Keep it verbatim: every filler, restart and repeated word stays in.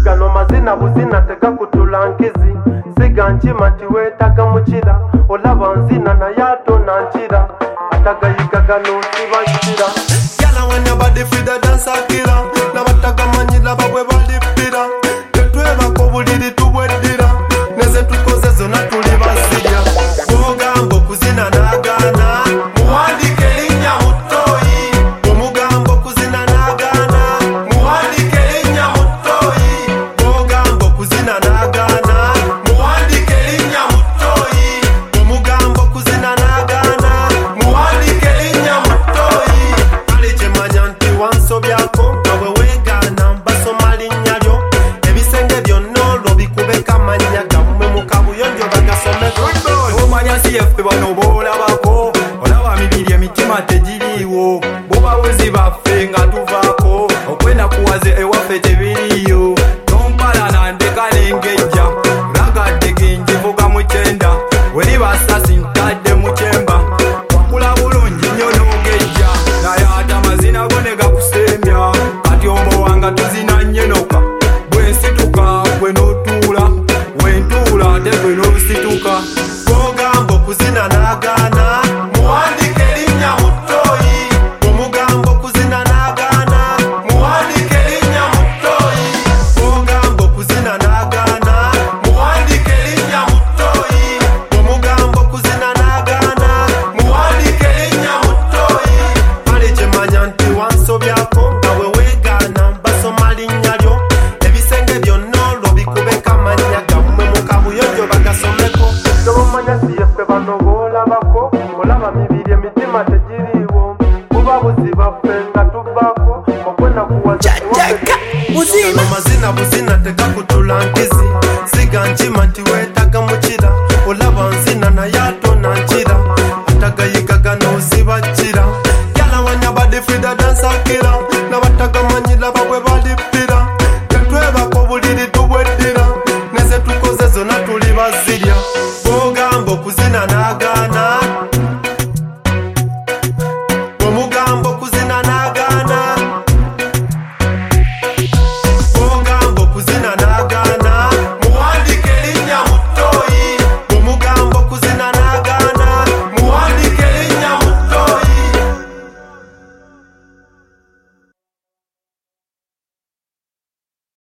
gano mazina buzina tega kutulangizi siga nchima tiwetaga mukira olaba nzina na yato na nchira atagayiga gano sibanchira yala wanya badi frida dansa kira na bataga manyila babwe balipira tetweba ko buliri tubwedira neze tukoze zona tuli basirya ogambo kuzina nagana muwandike linya mutoyi omugambo kuzina nagana muwandike linya mutoyi ogambo kuzina nagana muwandike linya mutoyi omugambo kuzina nagana muwandike linya mutoyi alije manyanti wanso byako nawe wegana mbasoma linya lyo ebisenge byonna olwo bikubeka manya gammwe mu kabuyonjo bagasomeko omanya siyefe bano boolabako olaba mibiri emitima tegiriiwo bobabuzi baffe nga tuvaako okwenakuwaze ewaffe tebiriyo tompala nandeka nengejja lagadde genjivuga mu kyenda weri basasi ntadde mu kyemba wakula bulungi nnyo n'ogejja naye ate amazina go ne gakusemya kati ombo wanga tuzina nyenoka bwensituka gwe n'otuula wentuula ate gwe n'osituka ogambo kuzina nagana muwandike linya mutoyi omugambo kuzina nagana muwandike linya mutoyi ogambo kuzina nagana muwandike linya mutoyi omugambo kuzina nagana muwandike linya mutoyi alije manya nti wansobyako nawe wegana mbasoma linnya lyo ebisenge byonna olwo bikubeka manya gammwe mu kabuyonjo bagasomeko tomanya siyefe bano boolabako olaba mibiri emitima tegiriiwo kuba buzi baffe nga tuvaako okwenakuwaza Buzima mazina buzina tega kutulangizi siga nkima nti weetaga mukira olaba nzina naye ato na nkira atagayiga gano sibakira yala wanya badi frida dansakira nabataga manyila babwe balipira tetwebako buliri tubweddira neze tukoze zona tuli bazirya ogambo kuzina nagana